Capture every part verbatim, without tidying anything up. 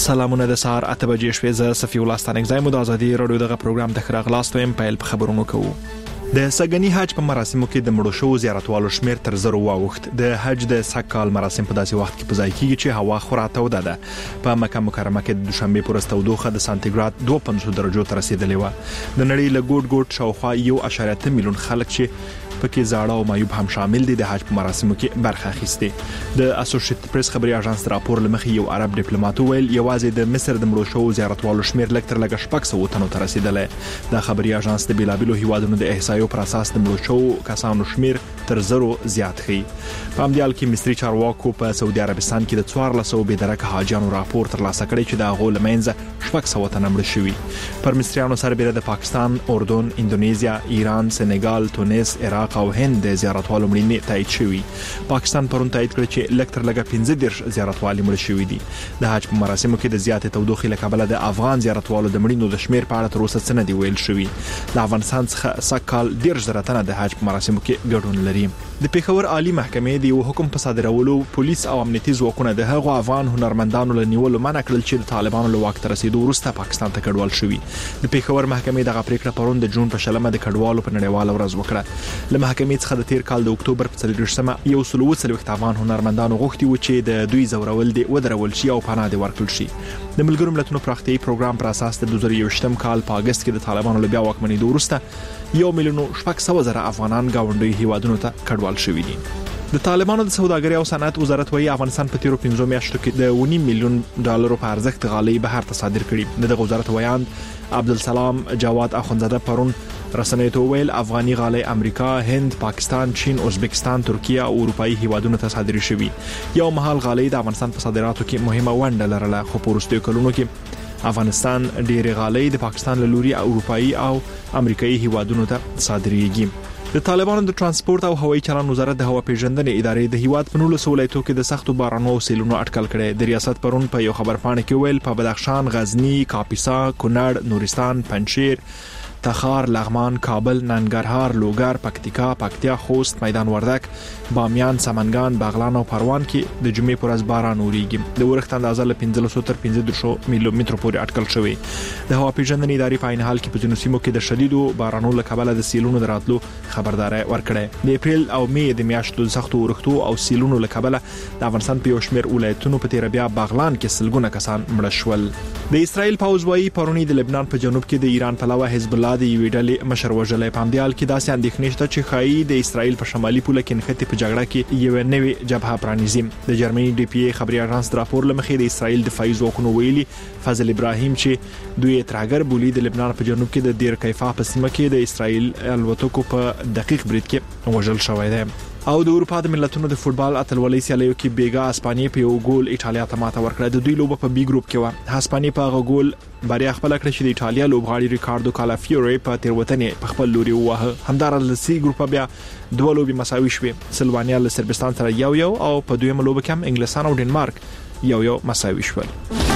سلامونه د سهار اته بجې شوې. زه صفي الله ستانکزی مو د ازادي رادیو دغه پروګرام ته خراغلاست ویم. پیل په خبرونو کوو. د سګنی حج په مراسمو کې د مړو شو زیارتوالو شمیر تر زرو واوښت. د حج د سکال مراسم په داسې وخت کې په ځای کېږي چې هوا خورا توده ده. په مکه مکرمه کې د دوشنبه پر ورځ تودوخه د سانتیګراد دوه پنځوس درجو ته رسیدلې و. د نړۍ له ګوټ ګوټ شاوخوا یو اشاریه اته میلیون خلک چې پکې زاړه او معیوب هم شامل دي د حج په مراسمو کې برخه اخیسته. د اسوسییټډ پریس خبري اژانس راپور لمخې یو عرب ډیپلوماټ ویل یوازې د مصر د مړو شو زیارتوالو شمیر لږ تر لږه شپږ سوه تنو ته رسیدلې. د خبري اژانس د بیلابیلو هیوادونو د احصایو پر اساس د مړو شو کسانو شمیر تر زرو زیات خي. په امدیال کې مصری چارواکو په سعودي عربستان کې د څوارلس سوه بېدرکه حاجیانو راپور ترلاسه کړی چې د هغو لمنځه شپږ سوه تنه مړه شوي. پر مصریانو سره د پاکستان، اردن، اندونیزیا، ایران، سنگال، تونس، عراق او هند د زیارتوالو مړینې تایید شوي. پاکستان پرون تایید کړ چې لږ تر لږه پنځه دېرش زیارتوالي مړه شوي دي. د حج په مراسمو کې د زیاتې تودوخې له کبله د افغان زیارتوالو د مړینو د شمیر په اړه تر اوسه څه نه دي ویل شوي. د افغانستان څخه سږکال دېرش زره تنه د حج په مراسمو کې ګډون لري. د پیښور عالی محکمې د یو حکم په صادرولو پولیس او امنیتي ځواکونه د هغو افغان هنرمندانو له نیولو منع کړل چې د طالبانو له واک ته رسیدو وروسته پاکستان ته کډوال شوي. د پیښور محکمې دغه پریکړه پرون د جون په شلمه د کډوالو په نړیواله ورځ وکړه. له محکمې څخه د تیر کال د اکتوبر په څلوېښتمه یو سل اووه څلوېښت افغان هنرمندانو غوښتي و چې د دوی زورول دي ودرول شي او پناه دي ورکړل شي. د ملګرو ملتونو پراختیایي پروګرام پر اساس د دوه زره یوویشتم کال په اگست کې د طالبانو له بیا واکمنېدو وروسته یو میلیون شپږ سوه زره افغانان ګاونډي هیوادونو ته کډوال شوي دي. د طالبانو د سوداګرۍ او صنعت وزارت وايي افغانستان په تیرو پنځو میاشتو کې د ونیم میلیون ډالرو په ارزښت غالۍ بهر ته صادر کړي. د وزارت ویاند عبدالسلام جواد اخونزاده پرون رسنیو ته ویل افغاني غالۍ امریکا، هند، پاکستان، چین، ازبکستان، ترکیه او اروپאי هیوادونو ته صادر شوي. یو مهال غالۍ د افغانستان په صادراتو کې مهمه ونډه لرله، خو په وروستیو کلونو کې افغانستان ډېر غالۍ د پاکستان له لوري اروپאי او امریکایي هیوادونو ته صادرېږي. د طالبانو د ترانسپورت او هوایي چلند وزارت د هوا پیژندنې ادارې د هیواد په نولسو ولایتونو کې د سختو بارانونو او سیلونو اټکل کړي. د ریاست پرون په یو خبرپاڼه کې ویل په بدخشان، غزنی، کاپیسا، کونړ، نورستان، پنجشیر، تخار، لغمان، کابل، ننګرهار، لوګر، پکتیکا، پکتیا، خوست، میدان وردک، بامیان، سمنګان، بغلان او پروان کې د جمعې پر ورځ باران وریږي. د ورښت اندازه له پنځلس سوه تر پنځه دېرش میلیمترو پورې اټکل شوی. د هوا پیژندنې ادارې په عین حال کې په ځینو سیمو کې د شدیدو بارانونو له کبله د سیلونو دراتلو خبرداري ورکړه. د اپریل او مې د میاشتو د سختو ورښتو او سیلونو له کبله د افغانستان په یو شمېر ولایتونو په تیر بیا بغلان کې سلګونه کسان مړه شول. د اسرائیل پوځ وايي پرونی د لبنان په جنوب کې د ایران پلوه حزب الله د یوې ډلې مشر وژلې. په امدیال کې داسې اندېښنې شته چې ښایي د اسرائیل په شمالي پوله کې نښتې په جګړه کې یو نوې جبهه پرانیزي. د جرمني ډي پی ای خبري اژانس د راپور لمخې د اسرائیل دفاعي ځواکونو ویلي فضل ابراهیم چې دوی ترهګر بولي د لبنان په جنوب کې د دیر کیفا په سیمه کې د اسرائیل الوتکو په دقیق برید کې وژل شوی دی. او د اروپا د ملتونو د فوتبال اتلولۍ سیالیو کې بیګا اسپانیا په یو ګول ایټالیا ته ماته ورکړه. د دوی لوبه په بي ګروپ کې و. اسپانیا په هغه ګول بریا خپل کړ چې د ایټالیا لوبغاړي ریکاردو کالافیوري په تیروتنې په خپل لوري ووهه. همدارل سی ګروپ بیا دوه لوبي مساوي شوې. سلوانیا له سربستان سره یو یو او په دویمه لوبه کې هم انګلستان او ډنمارک یو یو مساوي شول.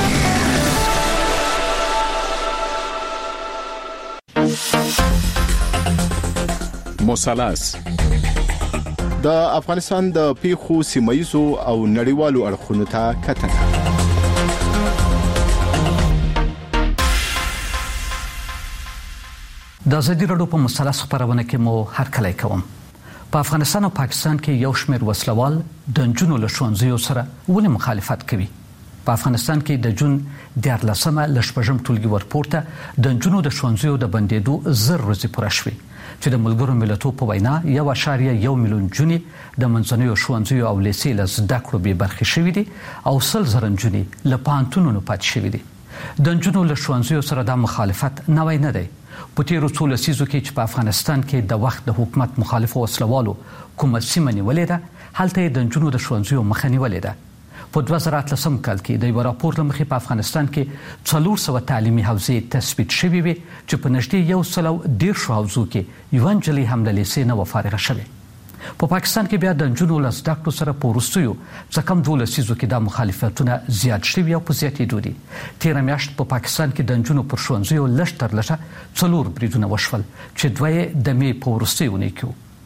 مثلث د افغانستان د پیښو سیمایي او نړیوالو اړخونو ته کتنه. د ازادي راډیو په مثلث خبرونه کې مو هرکلی کوم. په افغانستان او پاکستان کې یو شمېر وسلوال د نجونو له ښوونځیو سره ولې مخالفت کوي. په افغانستان کې د جون دیارلسمه له شپږم ټولګي ورپورته د نجونو د ښوونځیو د بندېدو زر ورځې پوره شوې چې د ملګرو ملتونو په وینا یو اشاریه یو میلیون جونې د منځنیو ښوونځیو او لیسې له زده کړو بې برخې شوي دي او سل زره نجونې له پوهنتونونو پاتې شوي دي. د نجونو له ښوونځیو سره دا مخالفت نوی نه دی. په تیرو څو لسیزو کې چې په افغانستان کې د وخت د حکومت مخالفو وسلوالو کومه سیمه نیولې ده هلته د نجونو د ښوونځیو مخه نیولې ده. په دوه زره اتلسم کال کې د یو راپور له مخې په افغانستان کې څلور سوه تعلیمي حوزې تثبیت شوې وې چې په نږدې یو سل او دېرشو حوزو کې یوه نجلۍ هم له لیسې نه وه فارغه شوې. په پاکستان کې بیا د نجونو له زده کړو سره په وروستیو څه کم دوه لسیزو کې دا مخالفتونه زیات شوي او په زیاتېدو دي. تېره میاشت په پاکستان کې د نجونو پر ښوونځیو لږ تر لږه څلور بریدونه وشول چې دوه یې د مې په وروستیو اونۍ کې وو.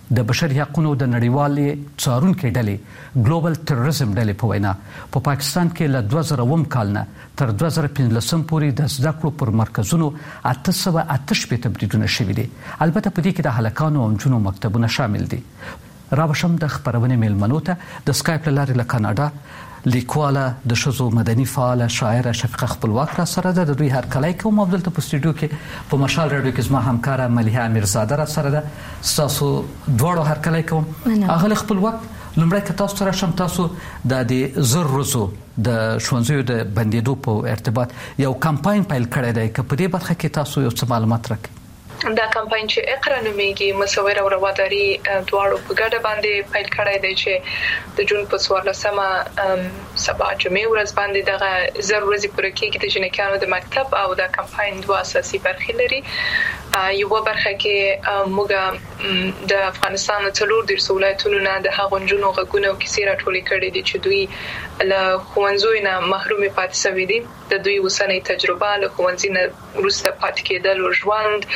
د بشري حقوقو د نړیوالې څارونکو ډلې ګلوبل ټیرریزم ډلې په وینا په پاکستان کې له دوه زره اووه کال نه تر دوه زره پنځلس پورې د زده کړو پر مرکزونو اته سوه اته شپږ تبدیلونه شوي دي. البته په دې کې د هلکانو او نجونو مکتبونه شامل دي. راوشم د خبرونه میلمنو ته د سکایپ لارې له کاناډا لیکواله د شذو مدني فعال شاعره شفقه خپلواک را سره ده. د دوی هر کله کوم عبدل ته په سټوډیو کې په مشال رادیو کې زما همکاره ملیحه امیرزاده را سره ده. تاسو دواړو هر کله کوم اغه خپلواک لمړی که تاسو سره شم تاسو د دې زر روزو د ښوونځیو د بندیدو په ارتباط یو کمپاین پیل کړی دی که په دې برخه کې تاسو یو څه معلومات راکړئ. دا کمپاین چې اقرا نومیږي مصور او رواداري دواړو په ګډه باندې پیل کړی دی چې د جون په څوارلسمه سبا جمعې ورځ باندې دغه زر ورځې پوره کېږي د جنکیانو د مکتب او د کمپاین دوه اساسي برخې لري. یو برخه کې موږ د افغانستان څلور دیرش ولایتونو نه د هغو نجونو غږونه او کیسې راټولې کړې دي چې دوی له ښوونځیو نه محرومې پاتې شوي دي. د دوی اوسنۍ تجربه له ښوونځي نه وروسته پاتې کېدل او ژوند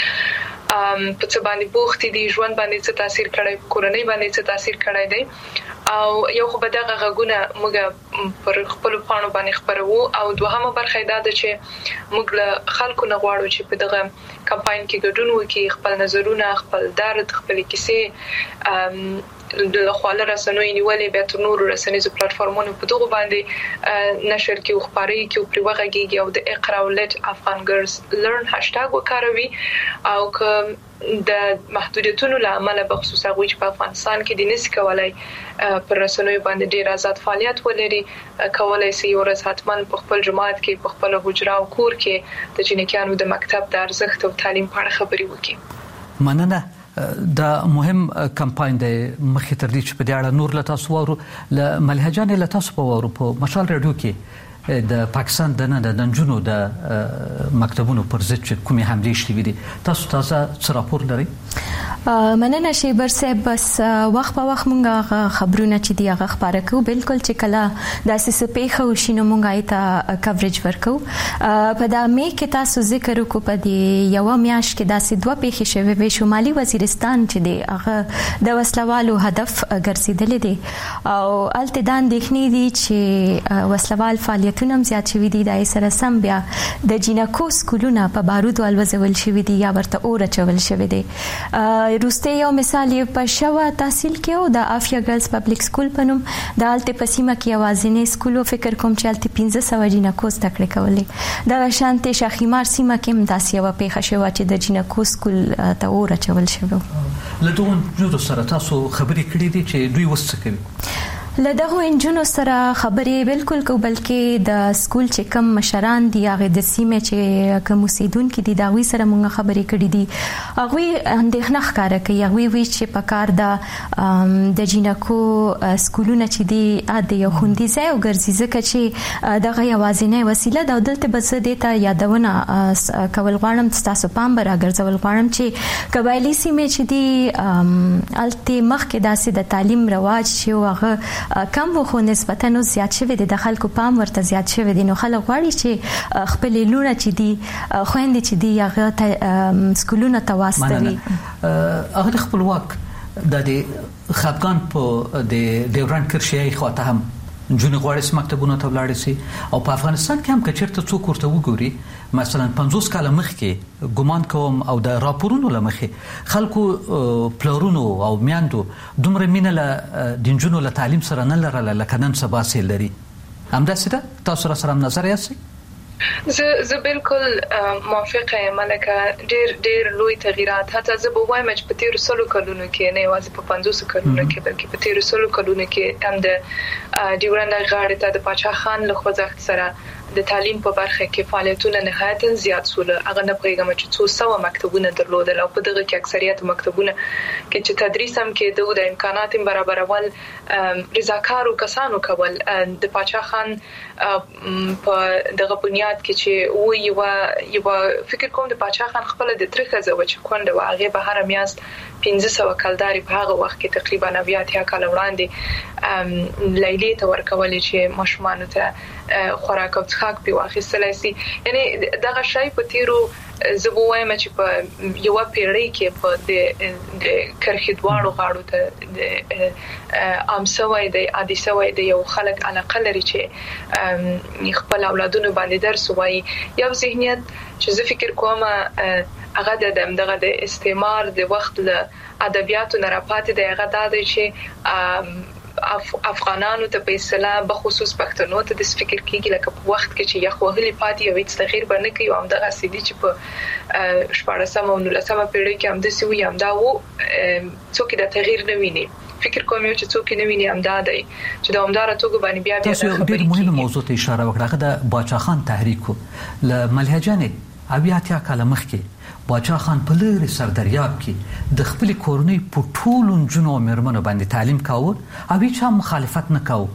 په څه باندې بوختي دي، ژوند باندې څه تاثیر کړی، کورنۍ باندې څه تاثیر کړی دی. او یو خو به دغه غږونه موږ پر خپل پاڼو باندې خبرو. او دوهمه برخه دا ده چې موږ له خلکو نه غواړو چې په دغه کمپاین کې ګډون وکړي، خپل نظرونه، خپل درد، خپل کیسې د خواله رسنوي نیولې به تر نورو رسنیزو پلیټفارمونو په دغه باندې نشر کې او خبري کې او پریوغږیږي او د اقرا ولټ افغان ګرلز لرن هاشټاګ وکاروي. او که د محدودیتونو له امله به خصوصا غوي چې په افغانستان کې د نس کولای پر رسنوي باندې ډیر آزاد فعالیت ولري، کولای شي یو ورځ حتما په خپل جماعت کې په خپل حجره او کور کې د جنکیانو د مکتب د ارزښت او تعلیم په اړه خبري وکړي. مننه. دا مهم کمپاین دی مخې تر دې چې په دې اړه نور له تاسو وورو له ملیحه جانې له تاسو په وورو په مشال رادیو کې د پاکستان د نه د نجونو د مکتبونو پر ضد چې کومې حملې شوې دي تاسو تازه څه راپور لرئ؟ مننه شیبر صاحب. بس وخت په وخت مونږه خبرونه چې دی هغه خبره کوو، بالکل چې کله داسې څه پیښه وشي نو مونږه ایته کوریج ورکو. په دا مې کې تاسو ذکر وکړو په دې یو میاشت کې داسې دوه پیښې شوې وې. شمالي وزیرستان چې دی هغه د وسلوالو هدف ګرځیدل دي او الته د اندېښنې دي چې وسلوال فعالیتونه هم زیات شوي دي. د سره سم بیا د جینکو سکولونه په بارودو الوزول شوي دي یا ورته اور اچول شوي دي. روسته یو مثال یې په شوا تحصیل کې او د افیا ګرلز پبلک سکول په نوم د الته پسیمه کې اوازینې سکول او فکر کوم چې الته پنځه سوه جینکو زده کړې کولې. د شانتي شاخیمار سیمه کې هم داسې یو پیښه شوه چې د جینکو سکول ته اور اچول شوی. له دوه نورو سره تاسو خبرې کړې دي چې دوی وڅ کوي؟ له دغه انجونو سره خبرې بالکل کو، بلکې د سکول چې کم مشران دي هغه د سیمه چې کوم اوسیدونکو دي دا وی سره مونږ خبرې کړې دي. هغه اندېښنه ښکاره کوي، هغه وی چې په کار د د جینکو سکولونه چې دي د یو خوندي ځای او ګرځي ځکه چې دغه یوازینۍ وسیله د دلته بس د ته یادونه کول غواړم تاسو پام برا ګرځول غواړم چې قبایلی سیمه چې دي الته مخکې داسې د تعلیم رواج چې هغه کم وو خو نسبتاً زیات شوی دی، د خلکو پام ورته زیات شوی دی. نو خلک غواړي چې خپل لونه چې دي خويندې چې دي هغه سکولونه ته واستوي. هغه خپلواک د خپګان په د ډیورنډ کرښې خواته هم جون غواړي مکتبونه ته ولاړ شي. او په افغانستان کې هم کچرته څوک ورته وګوري مثلا پنځوس کال مخکې ګمان کوم او د راپورونو لمخې خلکو پلورونو او میاندو دومره مینه له دینجونو له تعلیم سره نه لرله لکه نن سبا سي لري. همداسې ده؟ تاسو را سره نظر یاست؟ زه زه بالکل موافقه یم لکه ډیر ډیر لوی تغیرات. حتی زه به وایم چې په تیر سلو کلونو کې نه یوازې په پنځوس کلونو کې بلکې په تیر سلو کلونو کې هم د ډیورنډ غاړې ته د پاچا خان له خوځښت سره د تعلیم په برخه کې فعالیتونه نهایتاً زیات سول. هغه نه پرېږم چې څو سوه مکتبونه درلودل او په دغه کې اکثریت مکتبونه کې چې تدریس هم کېده د امکانات برابرول رضاکارو کسانو کول. د پاچا خان په دغه بنیاد کې چې و یو یو فکر کوم د پاچا خان خپل د ترخه زو چې کونډه و هغه به هر میاشت پنځه سوه کلداري په هغه وخت کې تقریبا نوي اتیا کال وړاندې لیلې ته ورکول چې ماشومان ته خوراک او څښاک په واخیستلای شي. یعنی دغه شی په تیرو زه وایم چې په یو پیړۍ کې په د کرخیدوالو غاړو ته د عام سوي د عادي سوي د یو خلک علاقه لري چې خپل اولادونو باندې درس وایي. یو ذهنیت چې زه فکر کوم هغه د دغه د استعمار د وخت له ادبیاتو نه راپاتې دی. هغه دا دی چې اف افغانانو ته په اصطلاح به خصوص پښتنو ته د فکر کېږي لکه په وخت کې چې یخ وهلي پاتې یو هیڅ تغییر باندې کوي. او همدغه سیدي چې په شپاړسمه او نولسمه پیړۍ کې هم د سوي هم دا وو څوک د تغییر نه ویني. فکر کوم یو چې څوک نه ویني هم دا دی چې د همدار توګه باندې بیا بیا تاسو ډېر مهمه موضوع ته اشاره وکړه د باچا خان تحریک له ملهجانې اویا کاله مخکې باچا خان په لری سردریاب کې د خپل کورنۍ په ټولو جنو مرمنو باندې تعلیم کاوه او هیڅ مخالفت نه کاوه.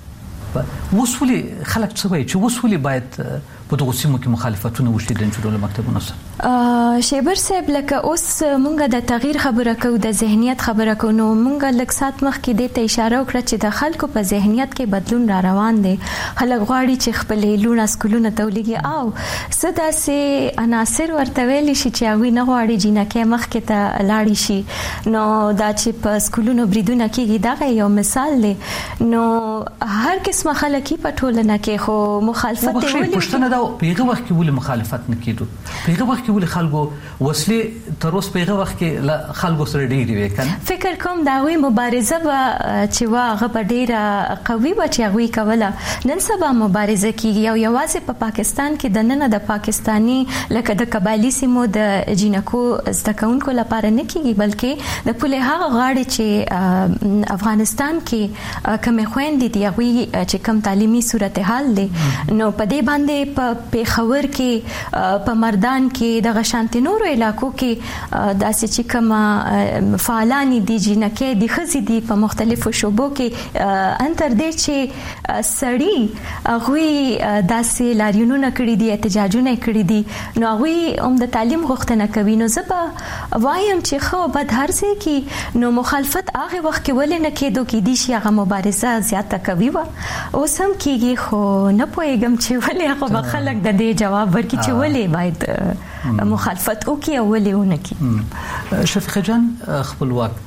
وسولي خلک څه وایي چې وسولي باید په دغه سیمو کې مخالفتونه وشي د جوړولو مکتبونو سره. شیبر صاحب لکه اوس مونږه د تغییر خبره کوو د ذهنیت خبره کوو نو مونږه لکه سات مخ کې د ته اشاره وکړه چې د خلکو په ذهنیت کې بدلون را روان دی. خلک غواړي چې خپل لونه سکولونه تولېږي او صدا سي عناصر ورته ویل شي چې هغه نه غواړي جنکه مخ کې ته لاړی شي. نو دا چې په سکولونو بریدونه کېږي دا یو مثال دی. نو هر قسمه خلک په ټولنه کې خو مخالفت ولې پیغه وخت کې ولې مخالفت نه کیدو پیغه وخت کې ولې خلکو وسلې تر اوس پیغه وخت کې خلکو سره ډېری وکنه. فکر کوم دا وی مبارزه به چې واغه په ډېره قوي و چې هغه کوله. نن سبا مبارزه کیږي او یوازې په پاکستان کې د نن د پاکستانی لکه د قبایلی سیمو د جنکو زدکونکو لپاره نه کیږي بلکې د پوله هغه غاړي چې افغانستان کې کوم خويندې دی هغه چې کم تعلیمي صورتحال دي نو په دې باندې په پیښور کې په مردان کې د غشانت نورو علاقو کې داسې چې کوم فعالان دي جنکه دي خزي دي په مختلفو شوبو کې انتر دې چې سړی هغه داسې لاریونونه کړی دي احتجاجونه کړی دي نو هغه هم د تعلیم غوښتنه کوي. نو زه به وایم چې خو بد هر څه کې نو مخالفت هغه وخت کې ولې نه کېدو کې دي چې هغه مبارزه زیاته کوي و اوس هم کېږي خو نه پوهیږم چې ولې هغه خلک د دې جواب ورکړي چې ولې باید مخالفت وکړي او ولې ونه کړي. شفیقه جان خپلواک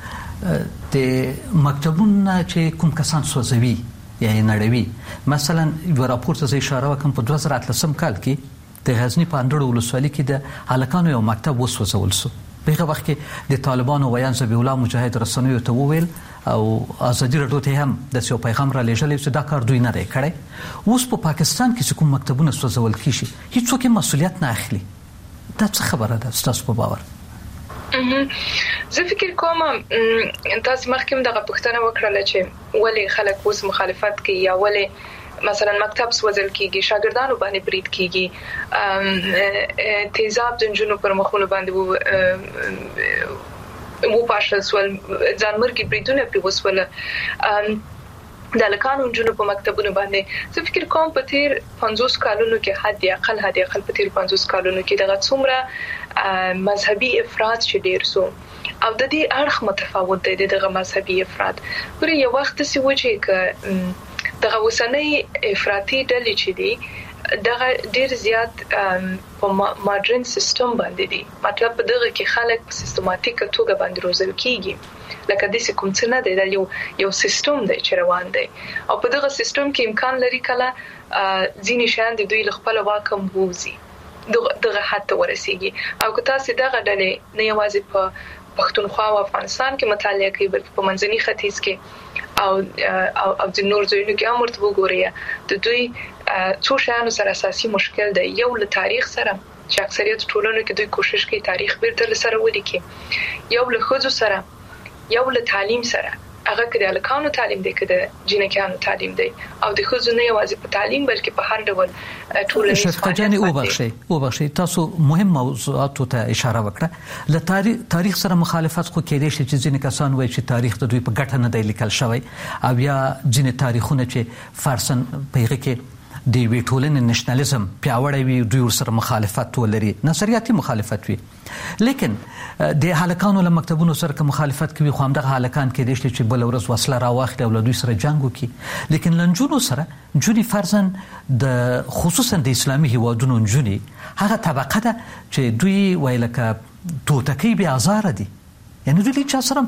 د مکتبونو چې کوم کسان سوځوي یا نړیوي مثلا یو راپور ته اشاره وکم په دوه زره اتلسم کال کې د غزنی په اندړو ولسوالۍ کې د هلکانو یو مکتب وسوځول شو. په هغه وخت کې د طالبانو ویان زبی الله مجاهد رسنیو ته وویل او ازادي رادیو ته هم د یو پیغام را لېږل چې دا کار دوی نه کړی. اوس په پاکستان کې کوم مکتبونه سوځول کیږي هیڅوک مسؤلیت نه اخلي. دا څه خبره ده تاسو په باور؟ زه فکر کوم تاسو مخکې دغه پوښتنه وکړه چې ولې خلک اوس مخالفت کوي یا ولې مثلا مکتب سوځل کیږي شاګردانو باندې برید کیږي تیزاب د جنونو پر مخونو باندې وو پاشل سوال ځانمرګي بریدونه په وسوله د لکانو جنونو په مکتبونو باندې. زه فکر کوم په تیر پنځوس کالونو کې حد اقل حد اقل په تیر پنځوس کالونو کې دغه څومره مذهبي افراط چې ډیر سو او د دې اړخ متفاوت دی دغه مذهبي افراط. پر یو وخت سی و چې ک دغه وسنۍ افراطي ډلې چې دي دغه ډیر زیات په ماډرن سیستم باندې دي. مطلب په دغه کې خلک په سیستماتیک توګه باندې روزل کیږي لکه د کوم څه نه دی یو یو سیستم دی چې روان دی او په دغه سیستم کې امکان لري کله ځینې شیان د دوی خپل واکم ووزي دغه حتی ورسیږي او که تاسو دغه ډلې نه یوازې په پښتونخوا او افغانستان کې مطالعه کوي بلکې په منځني ختیځ کې او او او د نور ځایونو کې هم ورته وګورئ د دوی څو شیانو سره اساسي مشکل دی. یو له تاریخ سره چې اکثریت ټولنو کې دوی کوشش کوي تاریخ بیرته سره ولیکي. یو له خځو سره یو له تعلیم سره هغه کې د الکانو تعلیم دی کې د جنکانو تعلیم دی او د خځو نه یوازې په تعلیم بلکې په هر ډول ټولنیز شفقه جان او بخشي او بخشي تاسو مهم موضوعات ته اشاره وکړه. له تاریخ تاریخ سره مخالفت خو کېدې شي چې ځینې کسان وایي چې تاریخ د دوی په ګټه نه دی لیکل شوی او یا ځینې تاریخونه چې فارسن پیغه کې د وی ټولنې نېشنالیزم پیاوړی وي دوی سره مخالفت ولري نظریاتي مخالفت وي لیکن د هلکانو له مکتبونو سره مخالفت کوي خو همدغه هلکان کې دي چې بل ورځ وسله راواخلي او له دوی سره جنگ وکړي لیکن لنجونو سره جونی فرزن د خصوصا د اسلامي هیوادونو جونی هغه طبقه ده چې دوی ویلکه توتکی بیا آزار دي یعنی دوی چا سره